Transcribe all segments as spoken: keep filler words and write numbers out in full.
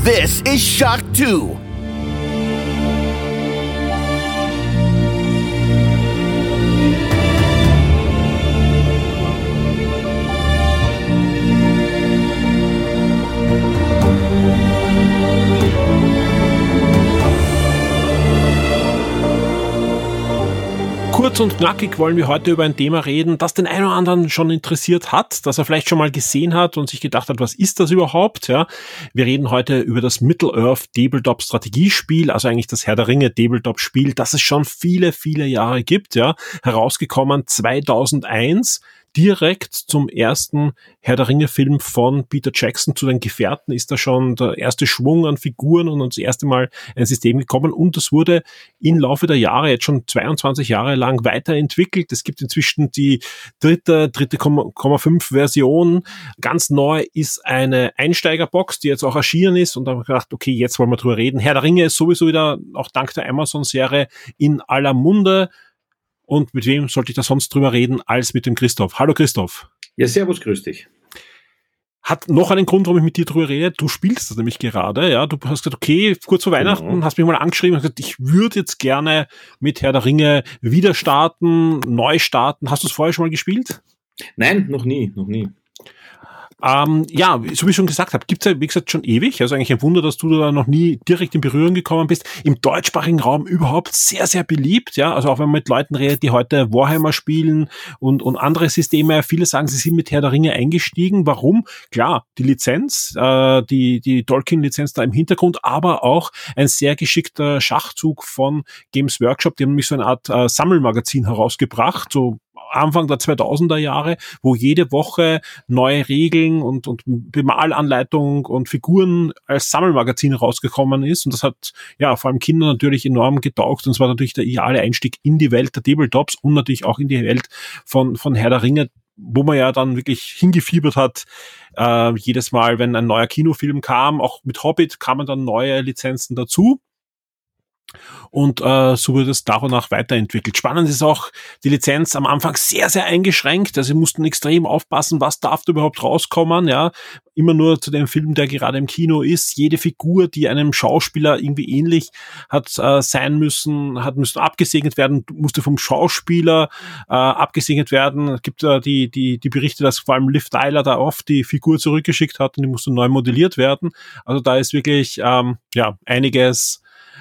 This is Shock two. Kurz und knackig wollen wir heute über ein Thema reden, das den einen oder anderen schon interessiert hat, das er vielleicht schon mal gesehen hat und sich gedacht hat, was ist das überhaupt? Ja, wir reden heute über das Middle-earth Tabletop Strategiespiel, also eigentlich das Herr der Ringe Tabletop Spiel, das es schon viele, viele Jahre gibt, ja, herausgekommen zweitausendeins. Direkt zum ersten Herr der Ringe-Film von Peter Jackson zu den Gefährten ist da schon der erste Schwung an Figuren und das erste Mal ein System gekommen und das wurde im Laufe der Jahre, jetzt schon zweiundzwanzig Jahre lang, weiterentwickelt. Es gibt inzwischen die dritte, dritte Komma fünf Version. Ganz neu ist eine Einsteigerbox, die jetzt auch erschienen ist und da haben wir gedacht, okay, jetzt wollen wir drüber reden. Herr der Ringe ist sowieso wieder, auch dank der Amazon-Serie, in aller Munde. Und mit wem sollte ich da sonst drüber reden, als mit dem Christoph. Hallo Christoph. Ja, servus, grüß dich. Hat noch einen Grund, warum ich mit dir drüber rede. Du spielst das nämlich gerade, ja. Du hast gesagt, okay, kurz vor Weihnachten, genau. Hast mich mal angeschrieben und gesagt, ich würde jetzt gerne mit Herr der Ringe wieder starten, neu starten. Hast du es vorher schon mal gespielt? Nein, noch nie, noch nie. Ähm, ja, so wie ich schon gesagt habe, gibt's ja, wie gesagt, schon ewig. Also eigentlich ein Wunder, dass du da noch nie direkt in Berührung gekommen bist. Im deutschsprachigen Raum überhaupt sehr, sehr beliebt. Ja, also auch wenn man mit Leuten redet, die heute Warhammer spielen und, und andere Systeme. Viele sagen, sie sind mit Herr der Ringe eingestiegen. Warum? Klar, die Lizenz, äh, die, die Tolkien-Lizenz da im Hintergrund, aber auch ein sehr geschickter Schachzug von Games Workshop. Die haben nämlich so eine Art äh, Sammelmagazin herausgebracht, so Anfang der zweitausender Jahre, wo jede Woche neue Regeln und, und Bemalanleitung und Figuren als Sammelmagazin rausgekommen ist. Und das hat ja vor allem Kindern natürlich enorm getaugt. Und es war natürlich der ideale Einstieg in die Welt der Tabletops und natürlich auch in die Welt von, von Herr der Ringe, wo man ja dann wirklich hingefiebert hat. Äh, jedes Mal, wenn ein neuer Kinofilm kam, auch mit Hobbit kamen dann neue Lizenzen dazu. Und äh, so wird es nach und nach weiterentwickelt. Spannend ist auch die Lizenz am Anfang sehr, sehr eingeschränkt. Also sie mussten extrem aufpassen, was darf da überhaupt rauskommen. Ja, immer nur zu dem Film, der gerade im Kino ist. Jede Figur, die einem Schauspieler irgendwie ähnlich hat äh, sein müssen, hat müssen abgesegnet werden, musste vom Schauspieler äh, abgesegnet werden. Es gibt äh, die die die Berichte, dass vor allem Liv Tyler da oft die Figur zurückgeschickt hat und die musste neu modelliert werden. Also da ist wirklich ähm, ja einiges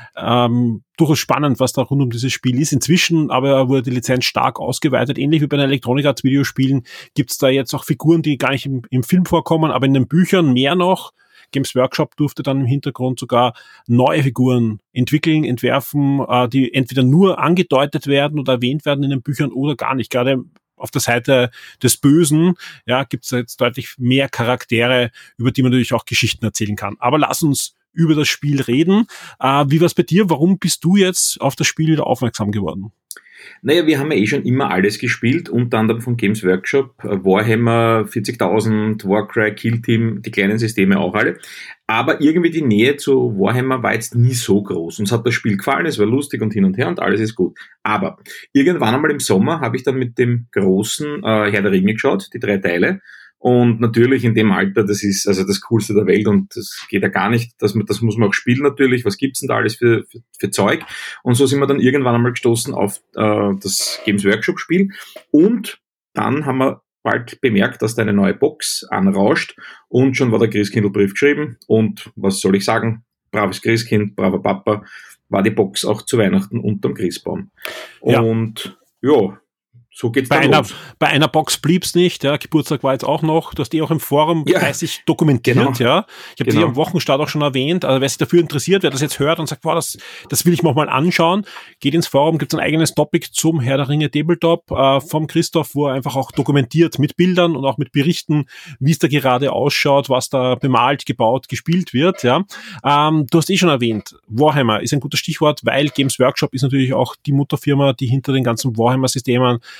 Ähm, durchaus spannend, was da rund um dieses Spiel ist. Inzwischen aber wurde die Lizenz stark ausgeweitet. Ähnlich wie bei den Electronic Arts Videospielen gibt's da jetzt auch Figuren, die gar nicht im, im Film vorkommen, aber in den Büchern mehr noch. Games Workshop durfte dann im Hintergrund sogar neue Figuren entwickeln, entwerfen, äh, die entweder nur angedeutet werden oder erwähnt werden in den Büchern oder gar nicht. Gerade auf der Seite des Bösen, ja, gibt's da jetzt deutlich mehr Charaktere, über die man natürlich auch Geschichten erzählen kann. Aber lass uns über das Spiel reden. Äh, wie war's bei dir? Warum bist du jetzt auf das Spiel wieder aufmerksam geworden? Naja, wir haben ja eh schon immer alles gespielt, unter anderem von Games Workshop, Warhammer, vierzigtausend, Warcry, Kill Team, die kleinen Systeme auch alle. Aber irgendwie die Nähe zu Warhammer war jetzt nie so groß. Uns hat das Spiel gefallen, es war lustig und hin und her und alles ist gut. Aber irgendwann einmal im Sommer habe ich dann mit dem großen äh, Herr der Ringe geschaut, die drei Teile. Und natürlich in dem Alter, das ist also das Coolste der Welt und das geht ja gar nicht, das, das muss man auch spielen natürlich, was gibt's denn da alles für, für, für Zeug? Und so sind wir dann irgendwann einmal gestoßen auf äh, das Games Workshop Spiel und dann haben wir bald bemerkt, dass da eine neue Box anrauscht und schon war der Christkindlbrief geschrieben und was soll ich sagen, braves Christkind, braver Papa, war die Box auch zu Weihnachten unterm Christbaum. Ja. Und ja, so geht's bei dann einer, los. Bei einer Box blieb's nicht, ja, Geburtstag war jetzt auch noch, du hast die auch im Forum ja, fleißig dokumentiert, genau. ja. Ich habe genau. die am Wochenstart auch schon erwähnt, also wer sich dafür interessiert, wer das jetzt hört und sagt, boah, das, das will ich mir mal anschauen, geht ins Forum, gibt's ein eigenes Topic zum Herr der Ringe Tabletop äh, vom Christoph, wo er einfach auch dokumentiert mit Bildern und auch mit Berichten, wie es da gerade ausschaut, was da bemalt, gebaut, gespielt wird, ja. Ähm, du hast eh schon erwähnt, Warhammer ist ein gutes Stichwort, weil Games Workshop ist natürlich auch die Mutterfirma, die hinter den ganzen Warhammer-Systemen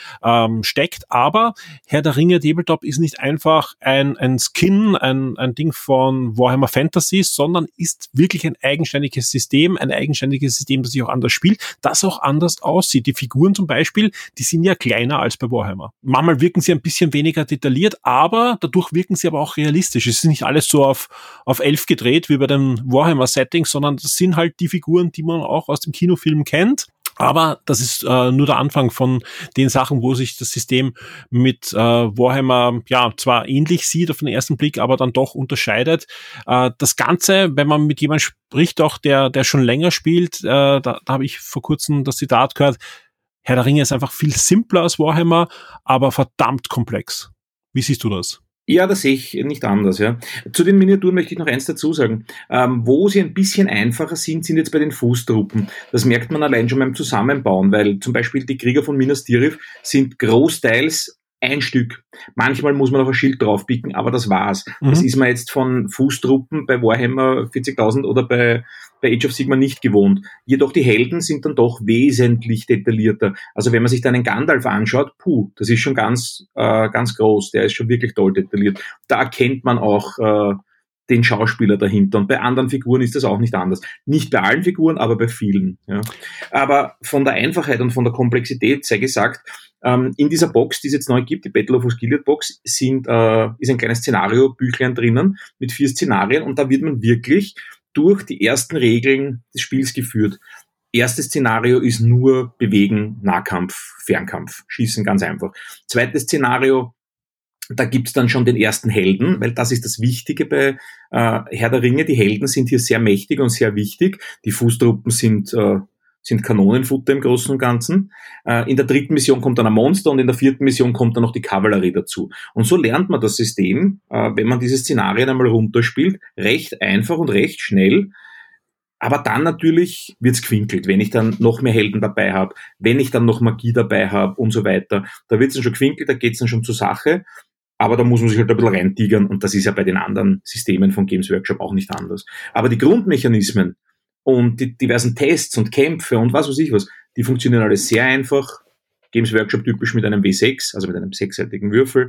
ähm, steckt. Aber Herr der Ringe Tabletop ist nicht einfach ein, ein Skin, ein, ein Ding von Warhammer Fantasy, sondern ist wirklich ein eigenständiges System, ein eigenständiges System, das sich auch anders spielt, das auch anders aussieht. Die Figuren zum Beispiel, die sind ja kleiner als bei Warhammer. Manchmal wirken sie ein bisschen weniger detailliert, aber dadurch wirken sie aber auch realistisch. Es ist nicht alles so auf, auf elf gedreht wie bei den Warhammer-Settings, sondern das sind halt die Figuren, die man auch aus dem Kinofilm kennt. Aber das ist äh, nur der Anfang von den Sachen, wo sich das System mit äh, Warhammer ja zwar ähnlich sieht auf den ersten Blick, aber dann doch unterscheidet. Äh, das Ganze, wenn man mit jemandem spricht, auch der der schon länger spielt, äh, da, da habe ich vor kurzem das Zitat gehört, Herr der Ringe ist einfach viel simpler als Warhammer, aber verdammt komplex. Wie siehst du das? Ja, das sehe ich nicht anders, ja. Zu den Miniaturen möchte ich noch eins dazu sagen. Ähm, wo sie ein bisschen einfacher sind, sind jetzt bei den Fußtruppen. Das merkt man allein schon beim Zusammenbauen, weil zum Beispiel die Krieger von Minas Tirith sind großteils ein Stück. Manchmal muss man auf ein Schild draufpicken, aber das war's. Mhm. Das ist man jetzt von Fußtruppen bei Warhammer vierzigtausend oder bei, bei Age of Sigmar nicht gewohnt. Jedoch die Helden sind dann doch wesentlich detaillierter. Also wenn man sich dann einen Gandalf anschaut, puh, das ist schon ganz, äh, ganz groß. Der ist schon wirklich toll detailliert. Da erkennt man auch äh, den Schauspieler dahinter. Und bei anderen Figuren ist das auch nicht anders. Nicht bei allen Figuren, aber bei vielen. Ja. Aber von der Einfachheit und von der Komplexität sei gesagt, ähm, in dieser Box, die es jetzt neu gibt, die Battle of Osgiliath Box, sind, äh, ist ein kleines Szenario-Büchlein drinnen mit vier Szenarien und da wird man wirklich durch die ersten Regeln des Spiels geführt. Erstes Szenario ist nur Bewegen, Nahkampf, Fernkampf, Schießen, ganz einfach. Zweites Szenario, da gibt's dann schon den ersten Helden, weil das ist das Wichtige bei äh, Herr der Ringe. Die Helden sind hier sehr mächtig und sehr wichtig. Die Fußtruppen sind äh, sind Kanonenfutter im Großen und Ganzen. Äh, in der dritten Mission kommt dann ein Monster und in der vierten Mission kommt dann noch die Kavallerie dazu. Und so lernt man das System, äh, wenn man diese Szenarien einmal runterspielt, recht einfach und recht schnell. Aber dann natürlich wird's gewinkelt, wenn ich dann noch mehr Helden dabei habe, wenn ich dann noch Magie dabei habe und so weiter. Da wird's dann schon gewinkelt, da geht's dann schon zur Sache. Aber da muss man sich halt ein bisschen reintigern und das ist ja bei den anderen Systemen von Games Workshop auch nicht anders. Aber die Grundmechanismen und die diversen Tests und Kämpfe und was weiß ich was, die funktionieren alles sehr einfach. Games Workshop typisch mit einem W sechs, also mit einem sechsseitigen Würfel,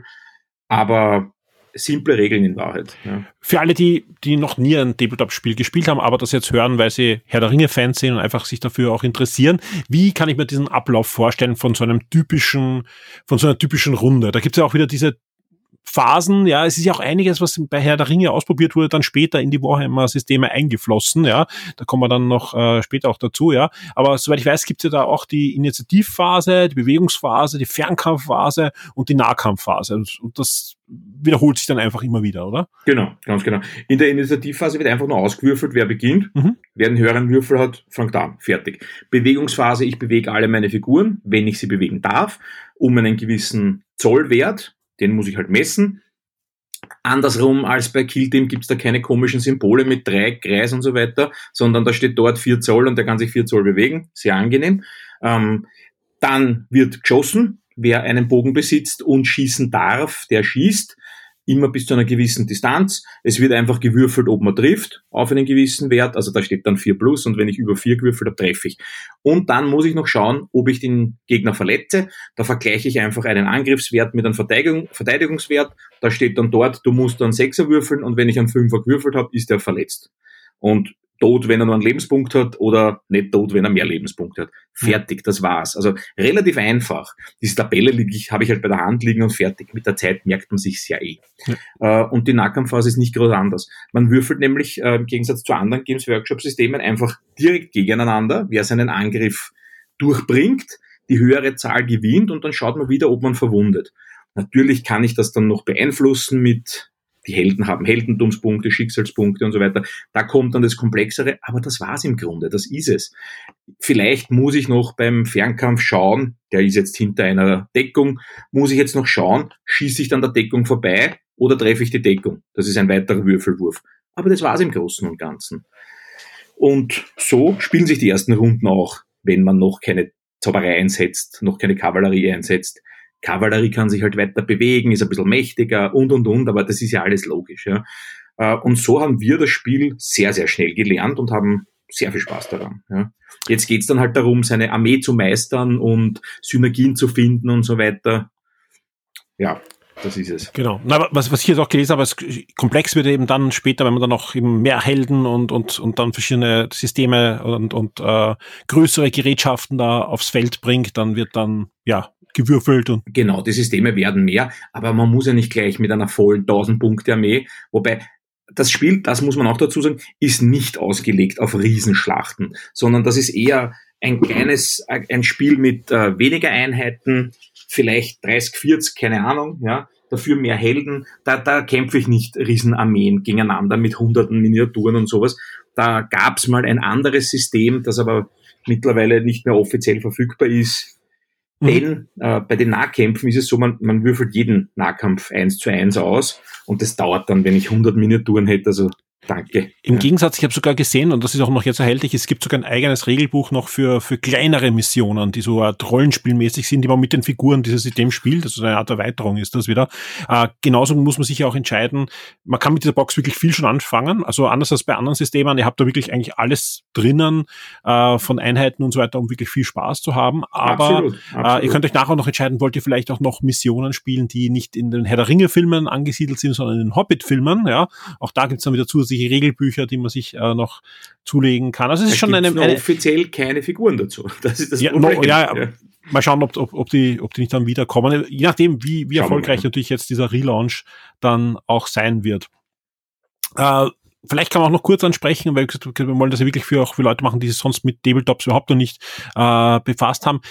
aber simple Regeln in Wahrheit. Ja. Für alle, die die noch nie ein Tabletop-Spiel gespielt haben, aber das jetzt hören, weil sie Herr der Ringe-Fans sind und einfach sich dafür auch interessieren, wie kann ich mir diesen Ablauf vorstellen von so einem typischen, von so einer typischen Runde? Da gibt es ja auch wieder diese Phasen, ja, es ist ja auch einiges, was bei Herr der Ringe ausprobiert wurde, dann später in die Warhammer-Systeme eingeflossen, ja, da kommen wir dann noch äh, später auch dazu, ja, aber soweit ich weiß, gibt es ja da auch die Initiativphase, die Bewegungsphase, die Fernkampfphase und die Nahkampfphase und, und das wiederholt sich dann einfach immer wieder, oder? Genau, ganz genau. In der Initiativphase wird einfach nur ausgewürfelt, wer beginnt, mhm. wer einen höheren Würfel hat, fängt an, fertig. Bewegungsphase, ich bewege alle meine Figuren, wenn ich sie bewegen darf, um einen gewissen Zollwert. Den muss ich halt messen. Andersrum als bei Kill Team gibt's da keine komischen Symbole mit Dreieck, Kreis und so weiter, sondern da steht dort vier Zoll und der kann sich vier Zoll bewegen. Sehr angenehm. Ähm, dann wird geschossen. Wer einen Bogen besitzt und schießen darf, der schießt. Immer bis zu einer gewissen Distanz. Es wird einfach gewürfelt, ob man trifft auf einen gewissen Wert. Also da steht dann vier plus und wenn ich über vier gewürfelt habe, treffe ich. Und dann muss ich noch schauen, ob ich den Gegner verletze. Da vergleiche ich einfach einen Angriffswert mit einem Verteidigung, Verteidigungswert. Da steht dann dort, du musst dann Sechser würfeln und wenn ich einen Fünfer gewürfelt habe, ist er verletzt. Und tot, wenn er nur einen Lebenspunkt hat oder nicht tot, wenn er mehr Lebenspunkte hat. Fertig, das war's. Also relativ einfach. Diese Tabelle ich, habe ich halt bei der Hand liegen und fertig. Mit der Zeit merkt man sich's ja eh. Ja. Äh, und die Nahkampfphase ist nicht groß anders. Man würfelt nämlich äh, im Gegensatz zu anderen Games Workshop Systemen einfach direkt gegeneinander, wer seinen Angriff durchbringt, die höhere Zahl gewinnt und dann schaut man wieder, ob man verwundet. Natürlich kann ich das dann noch beeinflussen mit die Helden haben Heldentumspunkte, Schicksalspunkte und so weiter. Da kommt dann das Komplexere, aber das war's im Grunde, das ist es. Vielleicht muss ich noch beim Fernkampf schauen, der ist jetzt hinter einer Deckung, muss ich jetzt noch schauen, schieße ich dann der Deckung vorbei oder treffe ich die Deckung? Das ist ein weiterer Würfelwurf. Aber das war's im Großen und Ganzen. Und so spielen sich die ersten Runden auch, wenn man noch keine Zauberei einsetzt, noch keine Kavallerie einsetzt. Kavallerie kann sich halt weiter bewegen, ist ein bisschen mächtiger und, und, und, aber das ist ja alles logisch, ja. Und so haben wir das Spiel sehr, sehr schnell gelernt und haben sehr viel Spaß daran. Ja. Jetzt geht's dann halt darum, seine Armee zu meistern und Synergien zu finden und so weiter. Ja, das ist es. Genau. Na, was, was ich jetzt auch gelesen habe, es komplex wird eben dann später, wenn man dann noch eben mehr Helden und, und, und dann verschiedene Systeme und, und äh, größere Gerätschaften da aufs Feld bringt, dann wird dann, ja, gewürfelt und. Genau, die Systeme werden mehr, aber man muss ja nicht gleich mit einer vollen tausend-Punkte-Armee, wobei das Spiel, das muss man auch dazu sagen, ist nicht ausgelegt auf Riesenschlachten, sondern das ist eher ein kleines, ein Spiel mit äh, weniger Einheiten, vielleicht dreißig, vierzig, keine Ahnung, ja, dafür mehr Helden, da, da kämpfe ich nicht Riesenarmeen gegeneinander mit hunderten Miniaturen und sowas. Da gab's mal ein anderes System, das aber mittlerweile nicht mehr offiziell verfügbar ist. Mhm. Denn äh, bei den Nahkämpfen ist es so, man, man würfelt jeden Nahkampf eins zu eins aus und das dauert dann, wenn ich hundert Miniaturen hätte, also danke. Im ja. Gegensatz, ich habe sogar gesehen, und das ist auch noch jetzt erhältlich, es gibt sogar ein eigenes Regelbuch noch für für kleinere Missionen, die so Art rollenspielmäßig sind, die man mit den Figuren dieses System spielt, also eine Art Erweiterung ist das wieder. Äh, genauso muss man sich ja auch entscheiden, man kann mit dieser Box wirklich viel schon anfangen, also anders als bei anderen Systemen, ihr habt da wirklich eigentlich alles drinnen, äh, von Einheiten und so weiter, um wirklich viel Spaß zu haben, aber absolut, absolut. Äh, ihr könnt euch nachher noch entscheiden, wollt ihr vielleicht auch noch Missionen spielen, die nicht in den Herr der Ringe-Filmen angesiedelt sind, sondern in den Hobbit-Filmen, ja, auch da gibt's dann wieder zusätzliche Regelbücher, die man sich äh, noch zulegen kann. Also es ist da schon eine, eine offiziell keine Figuren dazu. Das ist das ja, Problem. No, ja, ja. Mal schauen, ob, ob, ob die, ob die nicht dann wiederkommen. Je nachdem, wie, wie erfolgreich natürlich jetzt dieser Relaunch dann auch sein wird. Äh, Vielleicht kann man auch noch kurz ansprechen, weil wir wollen das ja wirklich für auch für Leute machen, die sich sonst mit Tabletops überhaupt noch nicht äh, befasst haben.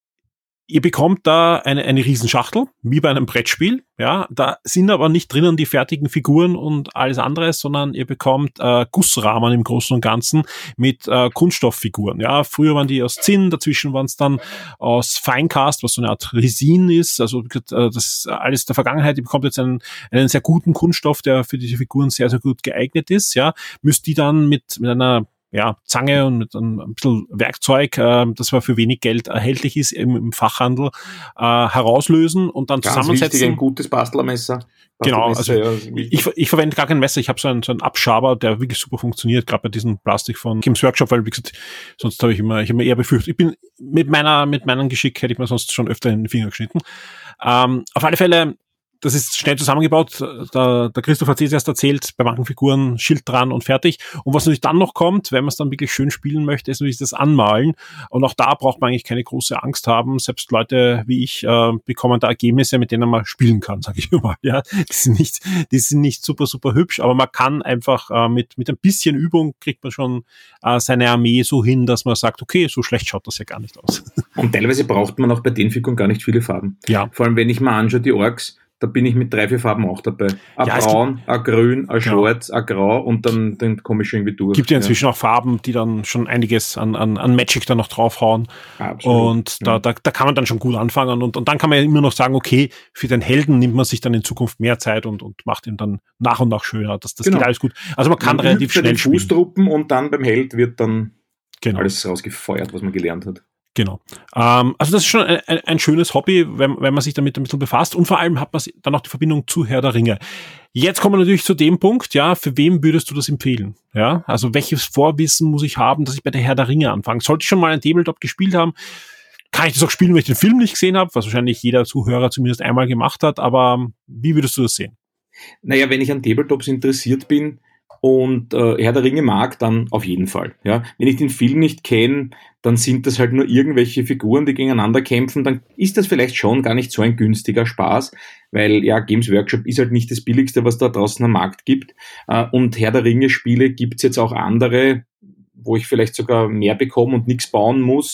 Ihr bekommt da eine, eine Riesenschachtel, wie bei einem Brettspiel, ja. Da sind aber nicht drinnen die fertigen Figuren und alles andere, sondern ihr bekommt äh, Gussrahmen im Großen und Ganzen mit äh, Kunststofffiguren, ja. Früher waren die aus Zinn, dazwischen waren es dann aus Finecast, was so eine Art Resin ist, also äh, das ist alles der Vergangenheit. Ihr bekommt jetzt einen, einen sehr guten Kunststoff, der für diese Figuren sehr, sehr gut geeignet ist, ja. Müsst die dann mit, mit einer ja, Zange und mit einem ein bisschen Werkzeug, äh, das für wenig Geld erhältlich ist im, im Fachhandel, äh, herauslösen und dann Ganz zusammensetzen. wichtig, ein gutes Bastlermesser. Genau, also ja, ich, ich verwende gar kein Messer, ich habe so einen, so einen Abschaber, der wirklich super funktioniert, gerade bei diesem Plastik von Games Workshop, weil wie gesagt, sonst habe ich immer, ich habe mir eher befürchtet, ich bin mit meiner, mit meinem Geschick hätte ich mir sonst schon öfter in den Finger geschnitten. Ähm, auf alle Fälle, das ist schnell zusammengebaut. Der, der Christoph hat es erst erzählt, bei manchen Figuren Schild dran und fertig. Und was natürlich dann noch kommt, wenn man es dann wirklich schön spielen möchte, ist natürlich das Anmalen. Und auch da braucht man eigentlich keine große Angst haben. Selbst Leute wie ich äh, bekommen da Ergebnisse, mit denen man spielen kann, sage ich mal. Ja, die sind nicht, die sind nicht super, super hübsch, aber man kann einfach äh, mit mit ein bisschen Übung kriegt man schon äh, seine Armee so hin, dass man sagt, okay, so schlecht schaut das ja gar nicht aus. Und teilweise braucht man auch bei den Figuren gar nicht viele Farben. Ja. Vor allem, wenn ich mal anschaue, die Orks, da bin ich mit drei, vier Farben auch dabei. Ein ja, braun, ein grün, ein genau. schwarz, ein grau und dann, dann komme ich schon irgendwie durch. Gibt ja inzwischen ja auch Farben, die dann schon einiges an, an, an Magic dann noch draufhauen. Absolut. Und da, ja. da, da kann man dann schon gut anfangen. Und, und dann kann man ja immer noch sagen, okay, für den Helden nimmt man sich dann in Zukunft mehr Zeit und, und macht ihn dann nach und nach schöner. Das, das genau. geht alles gut. Also man kann man relativ schnell spielen. Fußtruppen und dann beim Held wird dann genau. alles rausgefeuert, was man gelernt hat. Genau. Ähm, also das ist schon ein, ein, ein schönes Hobby, wenn, wenn man sich damit ein bisschen befasst. Und vor allem hat man dann auch die Verbindung zu Herr der Ringe. Jetzt kommen wir natürlich zu dem Punkt, ja, für wem würdest du das empfehlen? Ja, also welches Vorwissen muss ich haben, dass ich bei der Herr der Ringe anfange? Sollte ich schon mal ein Tabletop gespielt haben? Kann ich das auch spielen, wenn ich den Film nicht gesehen habe, was wahrscheinlich jeder Zuhörer zumindest einmal gemacht hat, aber wie würdest du das sehen? Naja, wenn ich an Tabletops interessiert bin und äh, Herr der Ringe mag, dann auf jeden Fall. Ja, wenn ich den Film nicht kenne, dann sind das halt nur irgendwelche Figuren, die gegeneinander kämpfen, dann ist das vielleicht schon gar nicht so ein günstiger Spaß, weil ja, Games Workshop ist halt nicht das Billigste, was da draußen am Markt gibt. Äh, und Herr der Ringe Spiele gibt's jetzt auch andere, wo ich vielleicht sogar mehr bekomme und nichts bauen muss.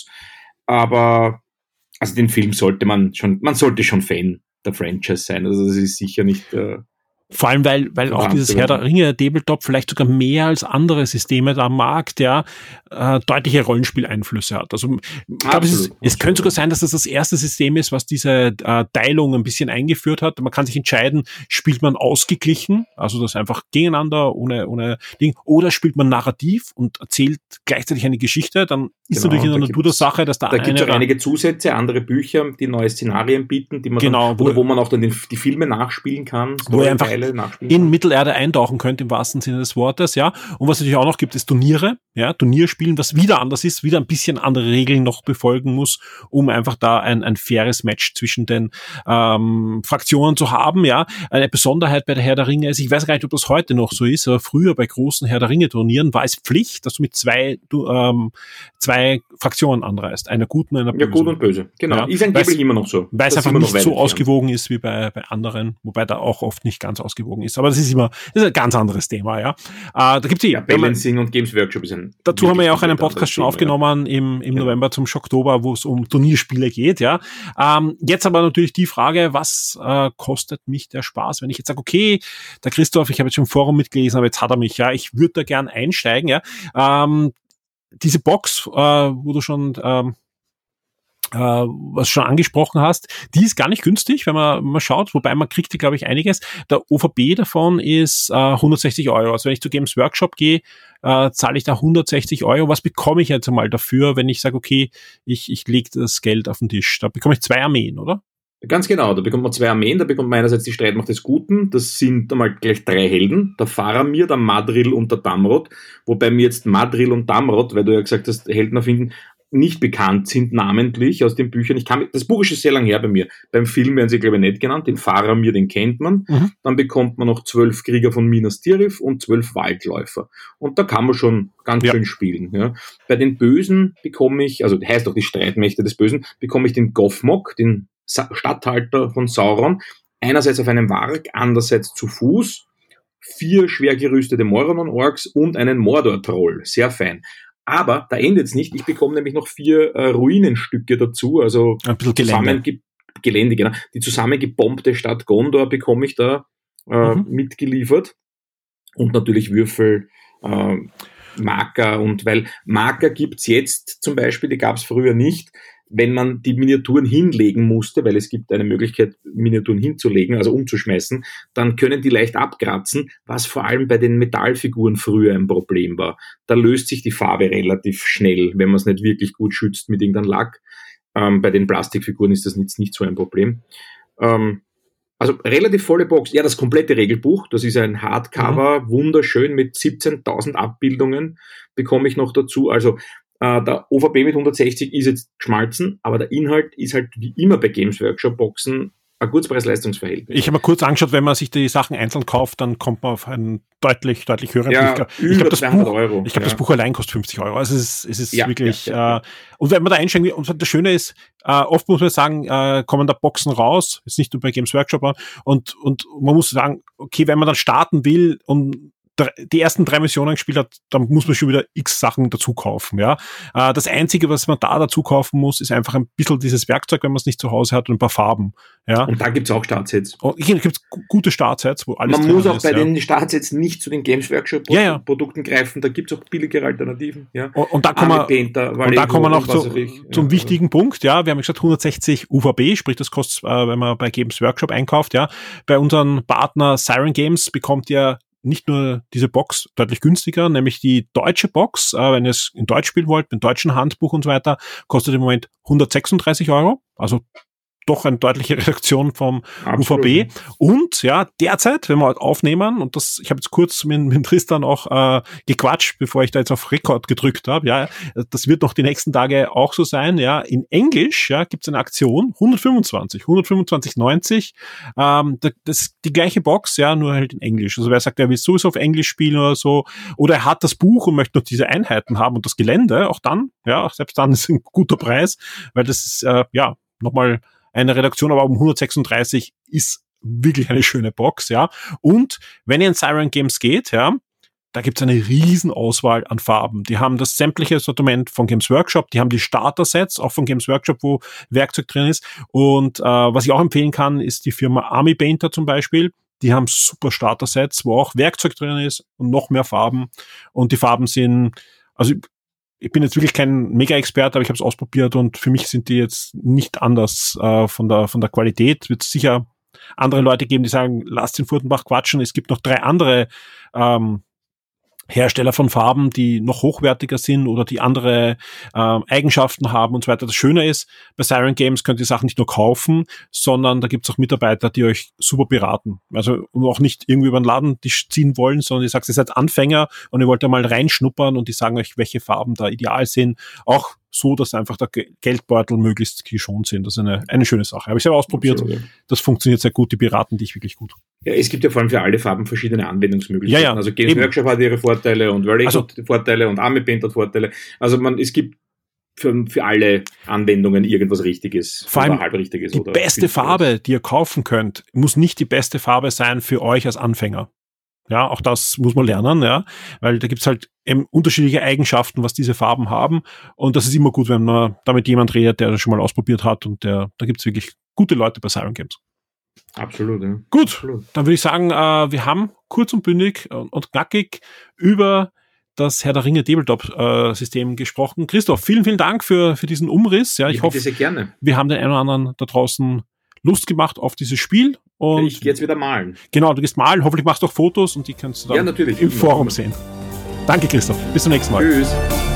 Aber also den Film sollte man schon, man sollte schon Fan der Franchise sein. Also das ist sicher nicht äh, Vor allem, weil, weil auch dieses Herr der Ringe Tabletop vielleicht sogar mehr als andere Systeme da am Markt, ja, äh, deutliche Rollenspieleinflüsse hat. Also, ich glaube, es, ist, es könnte sogar sein, dass das das erste System ist, was diese äh, Teilung ein bisschen eingeführt hat. Man kann sich entscheiden, spielt man ausgeglichen, also das einfach gegeneinander, ohne, ohne Ding, oder spielt man narrativ und erzählt gleichzeitig eine Geschichte, dann ist genau, natürlich in der Natur der Sache, dass da Da gibt es auch einige Zusätze, andere Bücher, die neue Szenarien bieten, die man genau, dann, oder wo, wo man auch dann den, die Filme nachspielen kann. Wo ihr einfach Teile nachspielen in kann. Mittelerde eintauchen könnt, im wahrsten Sinne des Wortes, ja. Und was es natürlich auch noch gibt, ist Turniere, ja, Turnierspielen, was wieder anders ist, wieder ein bisschen andere Regeln noch befolgen muss, um einfach da ein, ein faires Match zwischen den ähm, Fraktionen zu haben, ja. Eine Besonderheit bei der Herr der Ringe ist, ich weiß gar nicht, ob das heute noch so ist, aber früher bei großen Herr der Ringe Turnieren war es Pflicht, dass du mit zwei, du, ähm, zwei Fraktionen anreist, einer guten und einer bösen. Ja, gut und böse, genau. Ja, ist angeblich immer noch so. Weil es Das einfach immer noch nicht so weit ausgewogen ist wie bei, bei anderen, wobei da auch oft nicht ganz ausgewogen ist. Aber das ist immer, das ist ein ganz anderes Thema, ja. Äh, da gibt's die, Ja, Balancing und Games Workshop ist ein dazu haben wir ja auch einen komplett Podcast schon anderes aufgenommen im, im Genau. November zum Schocktober, wo es um Turnierspiele geht, ja. Ähm, jetzt aber natürlich die Frage, was äh, kostet mich der Spaß, wenn ich jetzt sage, okay, der Christoph, ich habe jetzt schon im Forum mitgelesen, aber jetzt hat er mich, ja, ich würde da gern einsteigen, ja. Ähm, diese Box, äh, wo du schon ähm, äh, was du schon angesprochen hast, die ist gar nicht günstig, wenn man, wenn man schaut, wobei man kriegt die, glaube ich, einiges. Der O V B davon ist äh, hundertsechzig Euro. Also wenn ich zu Games Workshop gehe, äh, zahle ich da hundertsechzig Euro. Was bekomme ich jetzt einmal dafür, wenn ich sage, okay, ich, ich lege das Geld auf den Tisch? Da bekomme ich zwei Armeen, oder? Ganz genau, da bekommt man zwei Armeen, da bekommt man einerseits die Streitmacht des Guten, das sind einmal gleich drei Helden, der Faramir, der Madril und der Damrod, wobei mir jetzt Madril und Damrod, weil du ja gesagt hast, Helden erfinden, nicht bekannt sind namentlich aus den Büchern. Ich kann, das Buch ist schon sehr lang her bei mir. Beim Film werden sie, glaube ich, nicht genannt. Den Faramir, den kennt man. Mhm. Dann bekommt man noch zwölf Krieger von Minas Tirith und zwölf Waldläufer. Und da kann man schon ganz Ja. schön spielen. Ja. Bei den Bösen bekomme ich, also heißt auch die Streitmächte des Bösen, bekomme ich den Gothmog, den Sa- Statthalter von Sauron. Einerseits auf einem Warg, andererseits zu Fuß. Vier schwer gerüstete Moranon-Orks und einen Mordor-Troll. Sehr fein. Aber da endet es nicht. Ich bekomme nämlich noch vier äh, Ruinenstücke dazu, also Ein bisschen Gelände. zusammenge- Gelände, genau. Die zusammengebombte Stadt Gondor bekomme ich da äh, Mhm. mitgeliefert. Und natürlich Würfel, äh, Marker. Und weil Marker gibt's jetzt zum Beispiel, die gab's früher nicht, wenn man die Miniaturen hinlegen musste, weil es gibt eine Möglichkeit, Miniaturen hinzulegen, also umzuschmeißen, dann können die leicht abkratzen, was vor allem bei den Metallfiguren früher ein Problem war. Da löst sich die Farbe relativ schnell, wenn man es nicht wirklich gut schützt mit irgendeinem Lack. Ähm, bei den Plastikfiguren ist das nicht, nicht so ein Problem. Ähm, also relativ volle Box. Ja, das komplette Regelbuch, das ist ein Hardcover, mhm. wunderschön mit siebzehntausend Abbildungen bekomme ich noch dazu. Also Uh, der O V B mit hundertsechzig ist jetzt geschmalzen, aber der Inhalt ist halt wie immer bei Games Workshop Boxen ein gutes Preis-Leistungs-Verhältnis. Ich habe mal kurz angeschaut, wenn man sich die Sachen einzeln kauft, dann kommt man auf einen deutlich, deutlich höheren ja, Preis. Ich glaube, das, Buch, Euro. ich glaub, ja. das Buch allein kostet fünfzig Euro. Also es ist, es ist ja, wirklich, ja, ja, äh, und wenn man da einsteigt, und das Schöne ist, äh, oft muss man sagen, äh, kommen da Boxen raus, jetzt nicht nur bei Games Workshop, und, und man muss sagen, okay, wenn man dann starten will und die ersten drei Missionen gespielt hat, dann muss man schon wieder x Sachen dazu kaufen, ja. Das Einzige, was man da dazu kaufen muss, ist einfach ein bisschen dieses Werkzeug, wenn man es nicht zu Hause hat, und ein paar Farben, ja. Und da gibt's auch Startsets. Und hier gibt's gute Startsets, wo alles Man drin muss auch ist, bei ja. den Startsets nicht zu den Games Workshop ja, ja. Produkten greifen, da gibt's auch billigere Alternativen, ja. Und, und da kommen wir, Painter, und da kommen wir noch zu, ich, zum ja, wichtigen ja. Punkt, ja. Wir haben gesagt hundertsechzig U V B, sprich das kostet, äh, wenn man bei Games Workshop einkauft, ja. Bei unseren Partner Siren Games bekommt ihr nicht nur diese Box deutlich günstiger, nämlich die deutsche Box, äh, wenn ihr es in Deutsch spielen wollt, mit dem deutschen Handbuch und so weiter, kostet im Moment hundertsechsunddreißig Euro, also doch eine deutliche Reduktion vom Absolut. U V B. Und ja, derzeit, wenn wir halt aufnehmen, und das, ich habe jetzt kurz mit, mit Tristan auch äh, gequatscht, bevor ich da jetzt auf Rekord gedrückt habe, ja, das wird noch die nächsten Tage auch so sein, ja, in Englisch, ja, gibt's eine Aktion, hundertfünfundzwanzig, hundertfünfundzwanzig neunzig, ähm, das ist die gleiche Box, ja, nur halt in Englisch. Also wer sagt, er will sowieso auf Englisch spielen oder so, oder er hat das Buch und möchte noch diese Einheiten haben und das Gelände, auch dann, ja, selbst dann ist ein guter Preis, weil das ist, äh, ja, nochmal eine Redaktion, aber um hundertsechsunddreißig ist wirklich eine schöne Box, ja. Und wenn ihr in Siren Games geht, ja, da gibt's eine riesen Auswahl an Farben. Die haben das sämtliche Sortiment von Games Workshop, die haben die Starter-Sets, auch von Games Workshop, wo Werkzeug drin ist. Und äh, was ich auch empfehlen kann, ist die Firma Army Painter zum Beispiel. Die haben super Starter-Sets, wo auch Werkzeug drin ist und noch mehr Farben. Und die Farben sind, also ich bin jetzt wirklich kein Mega-Experte, aber ich habe es ausprobiert und für mich sind die jetzt nicht anders äh, von der von der Qualität. Wird sicher andere Leute geben, die sagen, lasst den Furtenbach quatschen. Es gibt noch drei andere ähm, Hersteller von Farben, die noch hochwertiger sind oder die andere äh, Eigenschaften haben und so weiter. Das Schöne ist, bei Siren Games könnt ihr Sachen nicht nur kaufen, sondern da gibt's auch Mitarbeiter, die euch super beraten. Also und auch nicht irgendwie über den Ladentisch ziehen wollen, sondern ihr sagt, ihr seid Anfänger und ihr wollt da mal reinschnuppern und die sagen euch, welche Farben da ideal sind. Auch so, dass einfach der Geldbeutel möglichst geschont sind. Das ist eine, eine schöne Sache. Habe ich selber ausprobiert. Absolut, ja. Das funktioniert sehr gut. Die beraten dich wirklich gut. Ja, es gibt ja vor allem für alle Farben verschiedene Anwendungsmöglichkeiten. Ja, ja, also Games eben. Workshop hat ihre Vorteile und Relic Also- hat Vorteile und Army Paint hat Vorteile. Also man, es gibt für, für alle Anwendungen irgendwas Richtiges Vor allem oder halbrichtiges. Die oder beste günstiges. Farbe, die ihr kaufen könnt, muss nicht die beste Farbe sein für euch als Anfänger. Ja, auch das muss man lernen, ja, weil da gibt's halt eben unterschiedliche Eigenschaften, was diese Farben haben, und das ist immer gut, wenn man damit jemand redet, der das schon mal ausprobiert hat, und der, da gibt's wirklich gute Leute bei Siren Games. Absolut, ja. Gut, Absolut. dann würde ich sagen, äh, wir haben kurz und bündig und, und knackig über das Herr der Ringe Tabletop-System gesprochen. Christoph, vielen, vielen Dank für, für diesen Umriss. Ja, ich Ich hoffe, bitte sehr gerne. wir haben den einen oder anderen da draußen Lust gemacht auf dieses Spiel. Und Ich gehe jetzt wieder malen. genau, du gehst malen, hoffentlich machst du auch Fotos und die kannst du dann Ja, natürlich. im Forum sehen. Danke, Christoph. Bis zum nächsten Mal. Tschüss.